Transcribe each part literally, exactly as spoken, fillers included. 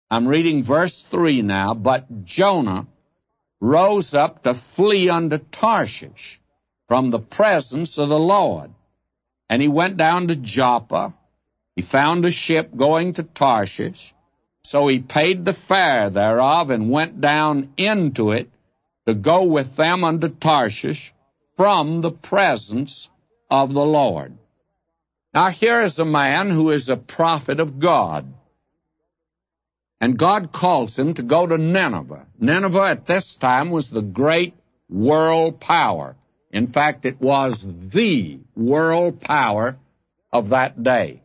I'm reading verse three now. But Jonah rose up to flee unto Tarshish from the presence of the Lord. And he went down to Joppa. He found a ship going to Tarshish. So he paid the fare thereof and went down into it to go with them unto Tarshish from the presence of the Lord. Now here is a man who is a prophet of God. And God calls him to go to Nineveh. Nineveh at this time was the great world power. In fact, it was the world power of that day.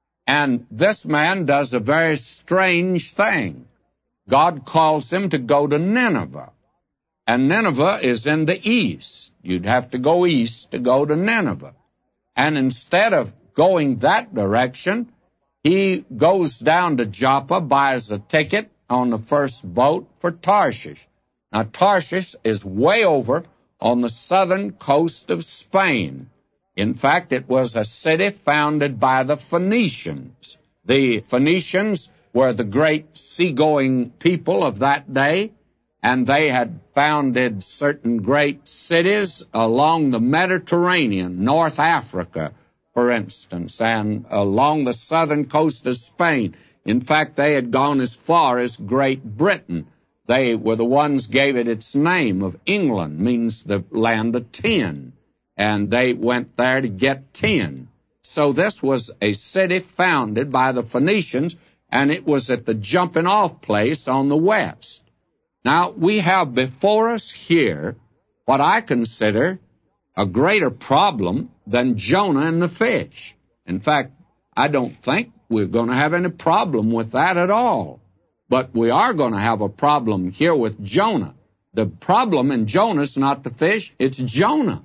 And this man does a very strange thing. God calls him to go to Nineveh. And Nineveh is in the east. You'd have to go east to go to Nineveh. And instead of going that direction, he goes down to Joppa, buys a ticket on the first boat for Tarshish. Now, Tarshish is way over on the southern coast of Spain. In fact, it was a city founded by the Phoenicians. The Phoenicians were the great seagoing people of that day, and they had founded certain great cities along the Mediterranean, North Africa, for instance, and along the southern coast of Spain. In fact, they had gone as far as Great Britain. They were the ones gave it its name of England, means the land of tin. And they went there to get tin. So this was a city founded by the Phoenicians, and it was at the jumping-off place on the west. Now, we have before us here what I consider a greater problem than Jonah and the fish. In fact, I don't think we're going to have any problem with that at all. But we are going to have a problem here with Jonah. The problem in Jonah is not the fish, it's Jonah.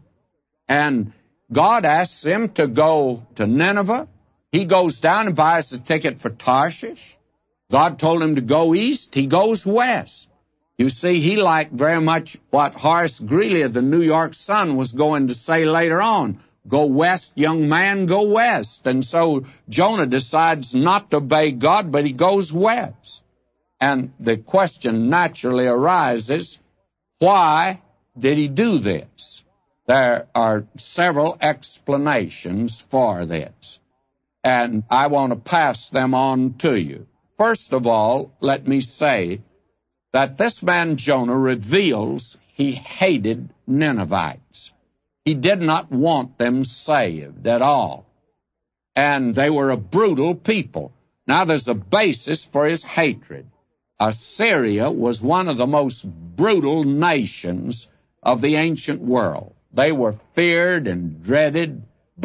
And God asks him to go to Nineveh. He goes down and buys a ticket for Tarshish. God told him to go east. He goes west. You see, he liked very much what Horace Greeley of the New York Sun was going to say later on. Go west, young man, go west. And so Jonah decides not to obey God, but he goes west. And the question naturally arises, why did he do this? There are several explanations for this, and I want to pass them on to you. First of all, let me say that this man Jonah reveals he hated Ninevites. He did not want them saved at all, and they were a brutal people. Now, there's a basis for his hatred. Assyria was one of the most brutal nations of the ancient world. They were feared and dreaded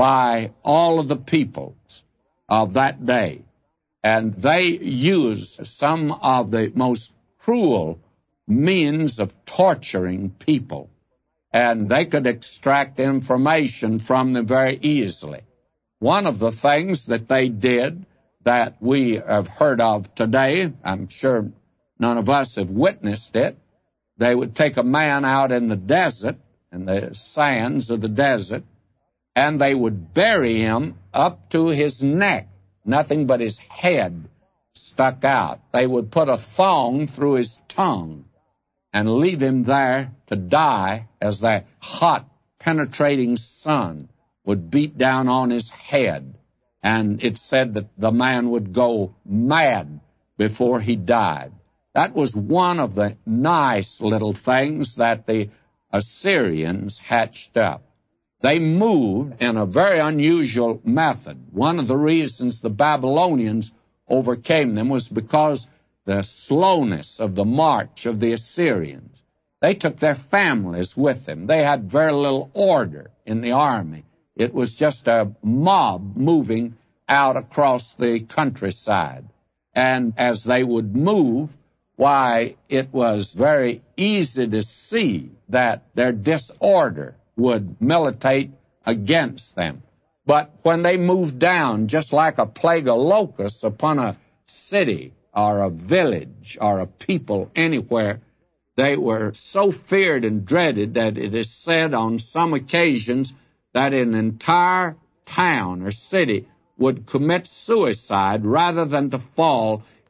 by all of the peoples of that day. And they used some of the most cruel means of torturing people. And they could extract information from them very easily. One of the things that they did that we have heard of today, I'm sure none of us have witnessed it, they would take a man out in the desert, in the sands of the desert, and they would bury him up to his neck, nothing but his head stuck out. They would put a thong through his tongue and leave him there to die as the hot, penetrating sun would beat down on his head. And it said that the man would go mad before he died. That was one of the nice little things that the Assyrians hatched up. They moved in a very unusual method. One of the reasons the Babylonians overcame them was because the slowness of the march of the Assyrians. They took their families with them. They had very little order in the army. It was just a mob moving out across the countryside. And as they would move, why, it was very easy to see that their disorder would militate against them. But when they moved down, just like a plague of locusts upon a city or a village or a people anywhere, they were so feared and dreaded that it is said on some occasions that an entire town or city would commit suicide rather than to fall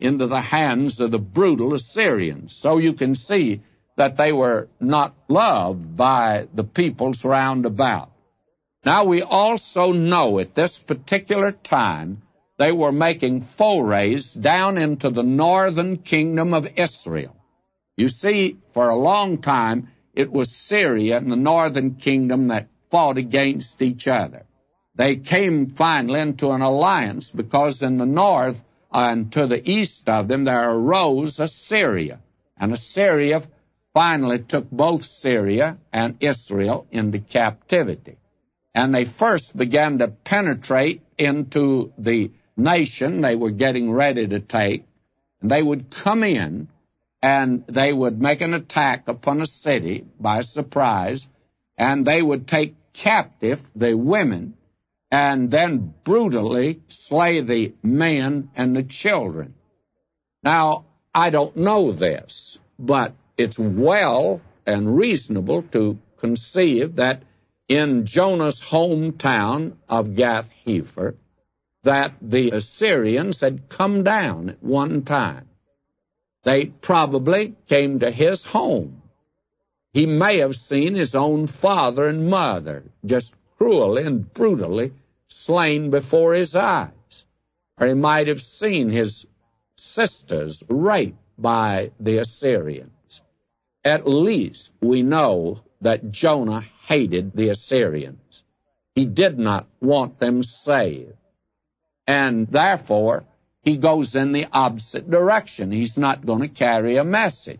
into the hands of the brutal Assyrians. So you can see that they were not loved by the peoples round about. Now we also know at this particular time they were making forays down into the northern kingdom of Israel. You see, for a long time, it was Syria and the northern kingdom that fought against each other. They came finally into an alliance because in the north and to the east of them there arose Assyria. And Assyria finally took both Syria and Israel into captivity. And they first began to penetrate into the nation they were getting ready to take. And they would come in and they would make an attack upon a city by surprise, and they would take captive the women and then brutally slay the men and the children. Now, I don't know this, but it's well and reasonable to conceive that in Jonah's hometown of Gath-Hepher, that the Assyrians had come down at one time. They probably came to his home. He may have seen his own father and mother just cruelly and brutally slain before his eyes. Or he might have seen his sisters raped by the Assyrians. At least we know that Jonah hated the Assyrians. He did not want them saved. And therefore, he goes in the opposite direction. He's not going to carry a message.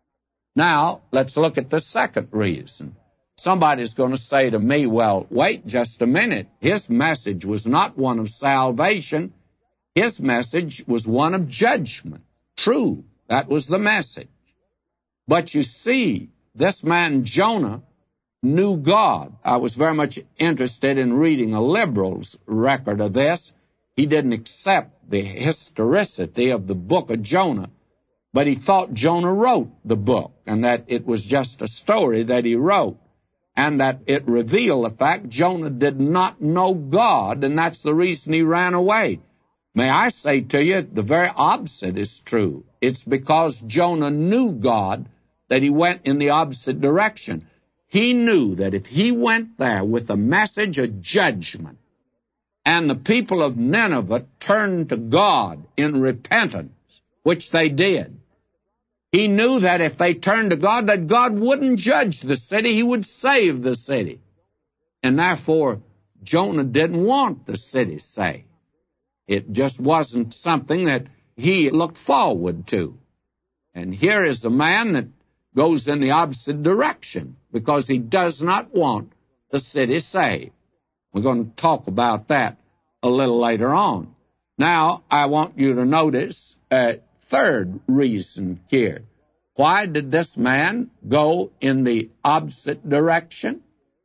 Now, let's look at the second reason. Somebody's going to say to me, well, wait just a minute. His message was not one of salvation. His message was one of judgment. True, that was the message. But you see, this man Jonah knew God. I was very much interested in reading a liberal's record of this. He didn't accept the historicity of the book of Jonah, but he thought Jonah wrote the book and that it was just a story that he wrote and that it revealed the fact Jonah did not know God, and that's the reason he ran away. May I say to you, the very opposite is true. It's because Jonah knew God that he went in the opposite direction. He knew that if he went there with a message of judgment, and the people of Nineveh turned to God in repentance, which they did. He knew that if they turned to God, that God wouldn't judge the city, he would save the city. And therefore, Jonah didn't want the city saved. It just wasn't something that he looked forward to. And here is a man that goes in the opposite direction because he does not want the city saved. We're going to talk about that a little later on. Now, I want you to notice a third reason here. Why did this man go in the opposite direction?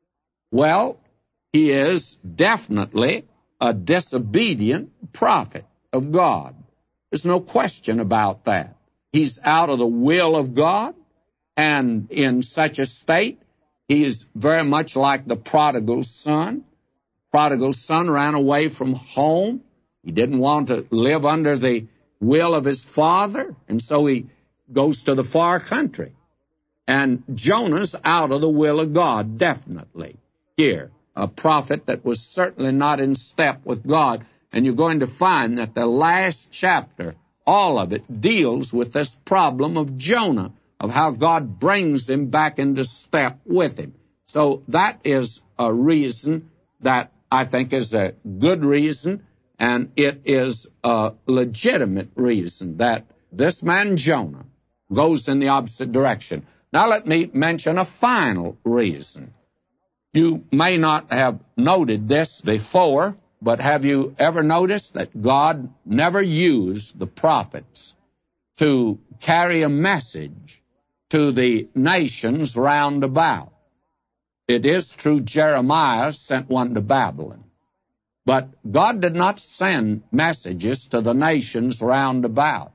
Well, he is definitely a disobedient prophet of God. There's no question about that. He's out of the will of God, and in such a state, he is very much like the prodigal son. Prodigal son ran away from home. He didn't want to live under the will of his father, and so he goes to the far country. And Jonah's out of the will of God, definitely, here. A prophet that was certainly not in step with God. And you're going to find that the last chapter, all of it, deals with this problem of Jonah, of how God brings him back into step with him. So that is a reason that I think is a good reason, and it is a legitimate reason that this man Jonah goes in the opposite direction. Now let me mention a final reason. You may not have noted this before, but have you ever noticed that God never used the prophets to carry a message to the nations round about? It is true Jeremiah sent one to Babylon, but God did not send messages to the nations round about.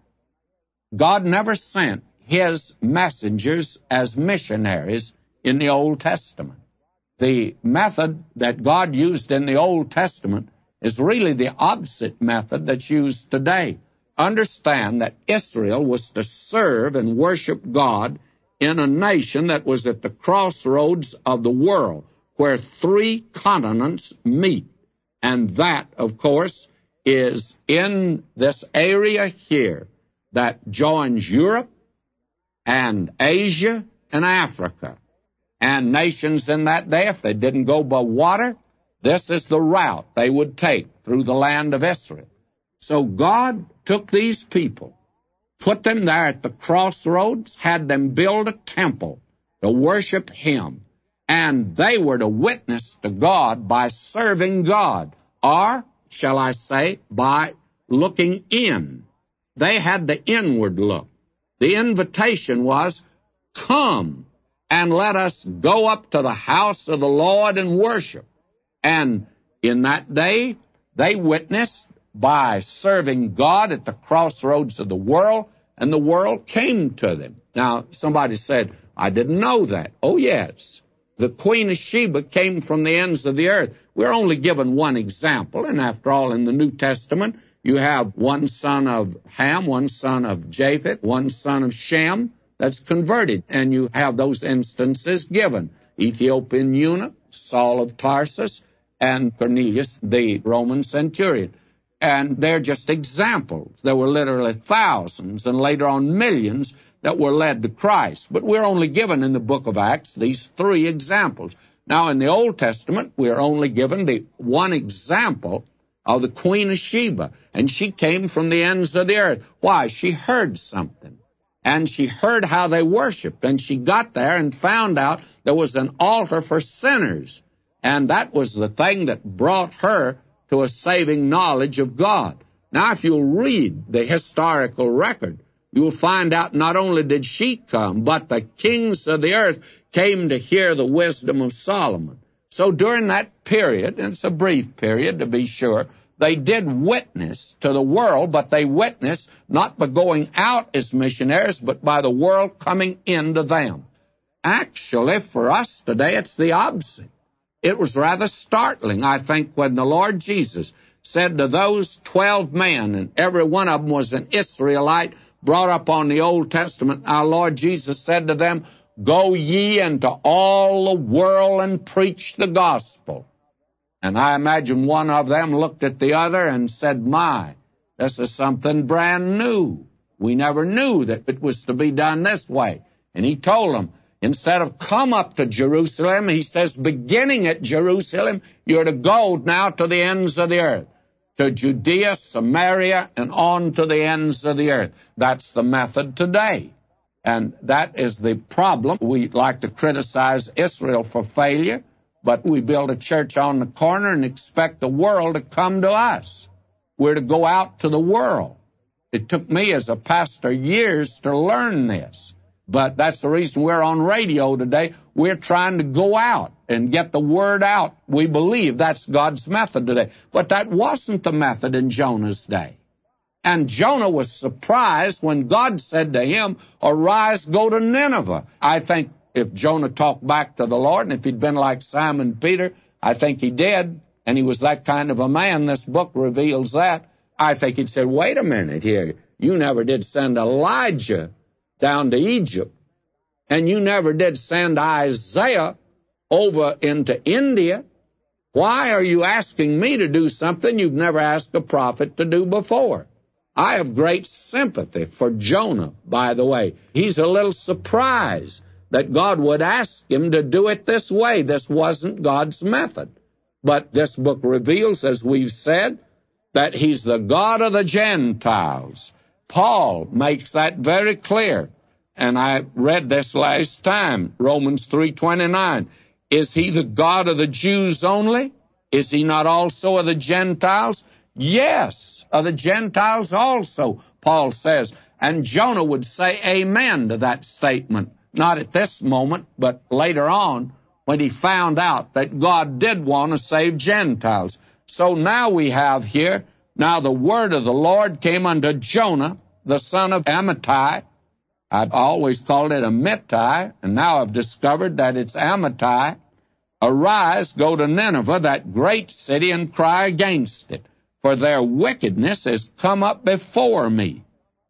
God never sent his messengers as missionaries in the Old Testament. The method that God used in the Old Testament is really the opposite method that's used today. understand that Israel was to serve and worship God in a nation that was at the crossroads of the world, where three continents meet. And that, of course, is in this area here that joins Europe and Asia and Africa. And nations in that day, if they didn't go by water, this is the route they would take through the land of Israel. So God took these people, put them there at the crossroads, had them build a temple to worship Him, and they were to witness to God by serving God, or, shall I say, by looking in. They had the inward look. The invitation was, come and let us go up to the house of the Lord and worship. And in that day, they witnessed by serving God at the crossroads of the world, and the world came to them. Now, somebody said, I didn't know that. Oh, yes. The Queen of Sheba came from the ends of the earth. We're only given one example, and after all, in the New Testament, you have one son of Ham, one son of Japheth, one son of Shem that's converted, and you have those instances given. Ethiopian eunuch, Saul of Tarsus, and Cornelius, the Roman centurion. And they're just examples. There were literally thousands and later on millions that were led to Christ. But we're only given in the book of Acts these three examples. Now, in the Old Testament, we're only given the one example of the Queen of Sheba. And she came from the ends of the earth. Why? She heard something. And she heard how they worshiped. And she got there and found out there was an altar for sinners. And that was the thing that brought her to a saving knowledge of God. Now, if you'll read the historical record, you'll find out not only did she come, but the kings of the earth came to hear the wisdom of Solomon. So during that period, and it's a brief period to be sure, they did witness to the world, but they witnessed not by going out as missionaries, but by the world coming into them. Actually, for us today, it's the opposite. It was rather startling, I think, when the Lord Jesus said to those twelve men, and every one of them was an Israelite brought up on the Old Testament, our Lord Jesus said to them, go ye into all the world and preach the gospel. And I imagine one of them looked at the other and said, my, this is something brand new. We never knew that it was to be done this way. And he told them, instead of come up to Jerusalem, he says, beginning at Jerusalem, you're to go now to the ends of the earth, to Judea, Samaria, and on to the ends of the earth. That's the method today. And that is the problem. We like to criticize Israel for failure, but we build a church on the corner and expect the world to come to us. We're to go out to the world. It took me as a pastor years to learn this. But that's the reason we're on radio today. We're trying to go out and get the word out. We believe that's God's method today. But that wasn't the method in Jonah's day. And Jonah was surprised when God said to him, arise, go to Nineveh. I think if Jonah talked back to the Lord, and if he'd been like Simon Peter, I think he did, and he was that kind of a man, this book reveals that, I think he'd said, wait a minute here, you never did send Elijah down to Egypt, and you never did send Isaiah over into India. Why are you asking me to do something you've never asked a prophet to do before? I have great sympathy for Jonah, by the way. He's a little surprised that God would ask him to do it this way. This wasn't God's method. But this book reveals, as we've said, that he's the God of the Gentiles. Paul makes that very clear. And I read this last time, Romans three twenty-nine. Is he the God of the Jews only? Is he not also of the Gentiles? Yes, of the Gentiles also, Paul says. And Jonah would say amen to that statement. Not at this moment, but later on, when he found out that God did want to save Gentiles. So now we have here, now the word of the Lord came unto Jonah, the son of Amittai. I've always called it Amittai, and now I've discovered that it's Amittai. Arise, go to Nineveh, that great city, and cry against it. for their wickedness is come up before me.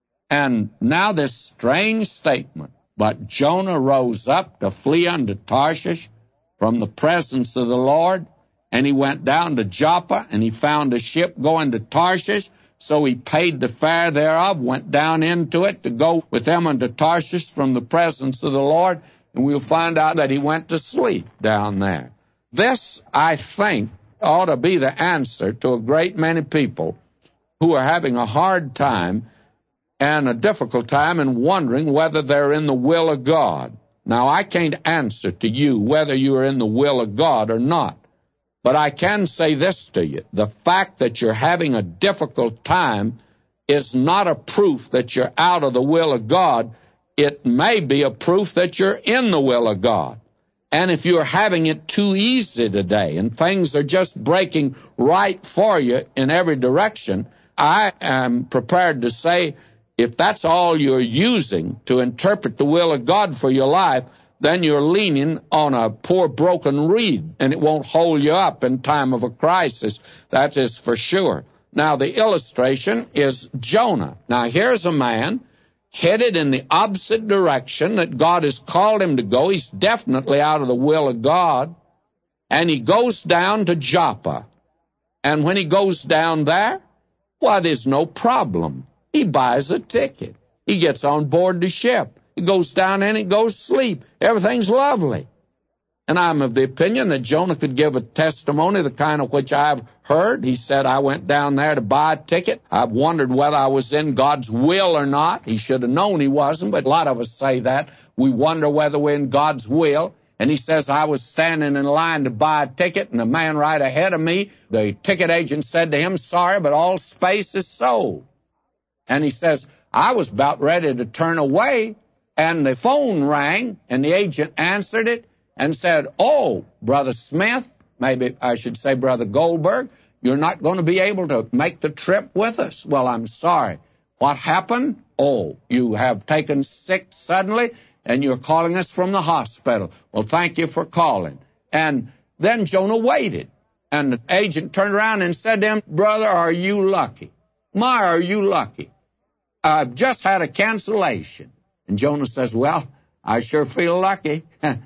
And now this strange statement, but Jonah rose up to flee unto Tarshish from the presence of the Lord, and he went down to Joppa, and he found a ship going to Tarshish, so he paid the fare thereof, went down into it to go with them unto Tarshish from the presence of the Lord, and we'll find out that he went to sleep down there. This, I think, ought to be the answer to a great many people who are having a hard time and a difficult time in wondering whether they're in the will of God. Now, I can't answer to you whether you are in the will of God or not, but I can say this to you. The fact that you're having a difficult time is not a proof that you're out of the will of God. It may be a proof that you're in the will of God. And if you're having it too easy today and things are just breaking right for you in every direction, I am prepared to say if that's all you're using to interpret the will of God for your life, then you're leaning on a poor broken reed, and it won't hold you up in time of a crisis. That is for sure. Now, the illustration is Jonah. Now, here's a man headed in the opposite direction that God has called him to go. He's definitely out of the will of God. And he goes down to Joppa. And when he goes down there, well, there's no problem. He buys a ticket. He gets on board the ship. He goes down and he goes to sleep. Everything's lovely. And I'm of the opinion that Jonah could give a testimony, the kind of which I've heard. He said, I went down there to buy a ticket. I've wondered whether I was in God's will or not. He should have known he wasn't, but a lot of us say that. We wonder whether we're in God's will. And he says, I was standing in line to buy a ticket, and the man right ahead of me, the ticket agent said to him, sorry, but all space is sold. And he says, I was about ready to turn away, and the phone rang, and the agent answered it, and said, oh, Brother Smith, maybe I should say Brother Goldberg, you're not going to be able to make the trip with us. Well, I'm sorry. What happened? Oh, you have taken sick suddenly, and you're calling us from the hospital. Well, thank you for calling. And then Jonah waited, and the agent turned around and said to him, brother, are you lucky? My, are you lucky? I've just had a cancellation. And Jonah says, well, I sure feel lucky.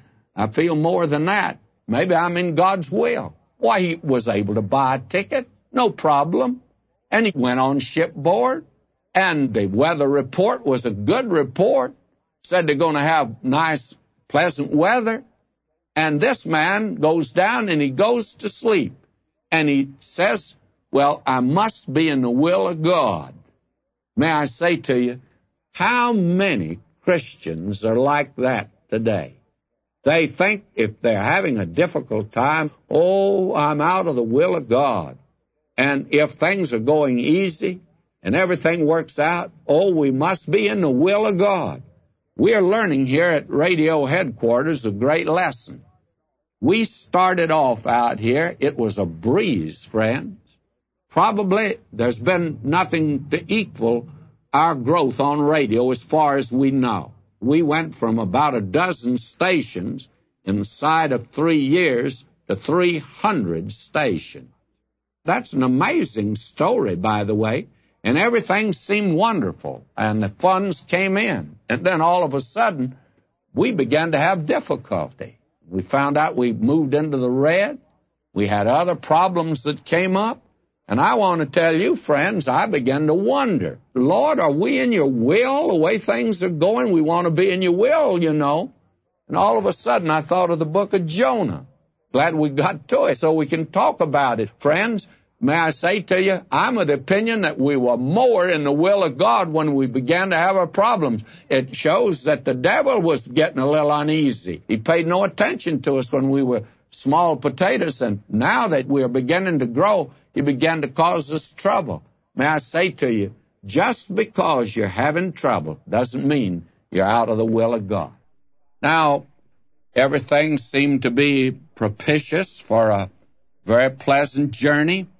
I feel more than that. Maybe I'm in God's will. Why, he was able to buy a ticket, no problem. And he went on shipboard, and the weather report was a good report. Said they're going to have nice, pleasant weather. And this man goes down and he goes to sleep. And he says, well, I must be in the will of God. May I say to you, how many Christians are like that today? They think if they're having a difficult time, oh, I'm out of the will of God. And if things are going easy and everything works out, oh, we must be in the will of God. We are learning here at radio headquarters a great lesson. We started off out here, it was a breeze, friends. Probably there's been nothing to equal our growth on radio as far as we know. We went from about a dozen stations inside of three years to three hundred stations. That's an amazing story, by the way, and everything seemed wonderful, and the funds came in. And then all of a sudden, we began to have difficulty. We found out we moved into the red. We had other problems that came up. And I want to tell you, friends, I began to wonder, Lord, are we in your will the way things are going? We want to be in your will, you know. And all of a sudden, I thought of the book of Jonah. Glad we got to it so we can talk about it. Friends, may I say to you, I'm of the opinion that we were more in the will of God when we began to have our problems. It shows that the devil was getting a little uneasy. He paid no attention to us when we were small potatoes, and now that we are beginning to grow, he began to cause us trouble. May I say to you, just because you're having trouble doesn't mean you're out of the will of God. Now, everything seemed to be propitious for a very pleasant journey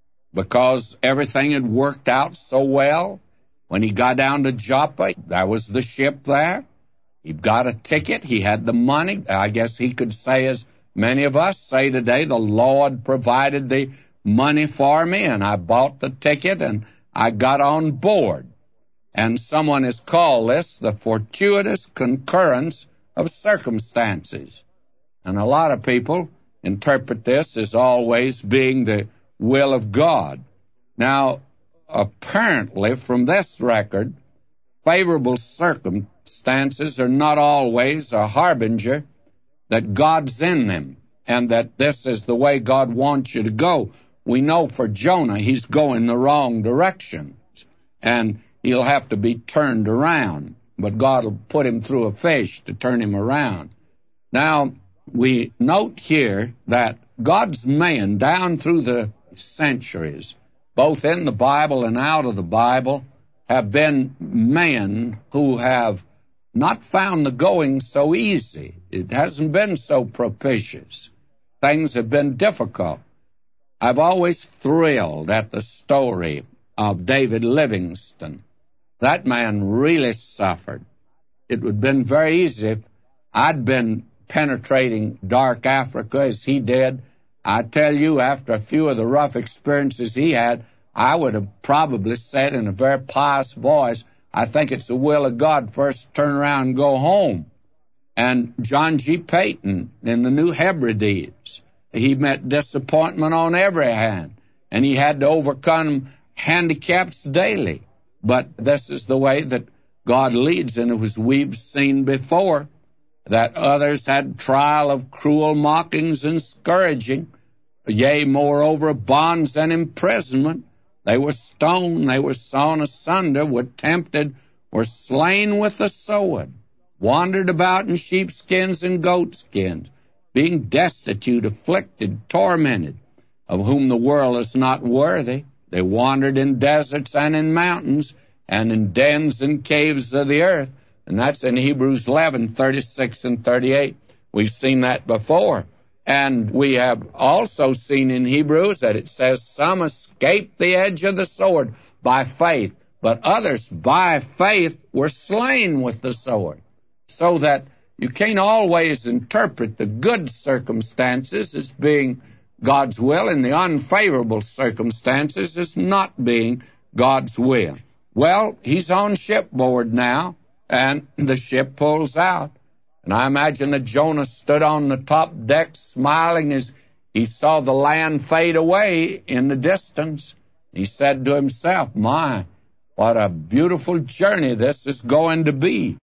because everything had worked out so well. When he got down to Joppa, there was the ship there. He got a ticket. He had the money. I guess he could say, as many of us say today, the Lord provided the money for me, and I bought the ticket, and I got on board. And someone has called this the fortuitous concurrence of circumstances. And a lot of people interpret this as always being the will of God. Now, apparently, from this record, favorable circumstances are not always a harbinger that God's in them and that this is the way God wants you to go. We know for Jonah, he's going the wrong direction, and he'll have to be turned around, but God will put him through a fish to turn him around. Now, we note here that God's men down through the centuries, both in the Bible and out of the Bible, have been men who have not found the going so easy. It hasn't been so propitious. Things have been difficult. I've always thrilled at the story of David Livingstone. That man really suffered. It would have been very easy if I'd been penetrating dark Africa as he did. I tell you, after a few of the rough experiences he had, I would have probably said in a very pious voice, I think it's the will of God first to turn around and go home. And John G. Payton in the New Hebrides, he met disappointment on every hand, and he had to overcome handicaps daily. But this is the way that God leads, and as we've seen before, that others had trial of cruel mockings and scourging, yea, moreover, bonds and imprisonment. They were stoned, they were sawn asunder, were tempted, were slain with the sword, wandered about in sheepskins and goatskins, being destitute, afflicted, tormented, of whom the world is not worthy. They wandered in deserts and in mountains, and in dens and caves of the earth. And that's in Hebrews eleven, thirty-six and thirty-eight. We've seen that before. And we have also seen in Hebrews that it says some escaped the edge of the sword by faith, but others by faith were slain with the sword. So that you can't always interpret the good circumstances as being God's will and the unfavorable circumstances as not being God's will. Well, he's on shipboard now, and the ship pulls out. And I imagine that Jonah stood on the top deck smiling as he saw the land fade away in the distance. He said to himself, my, what a beautiful journey this is going to be.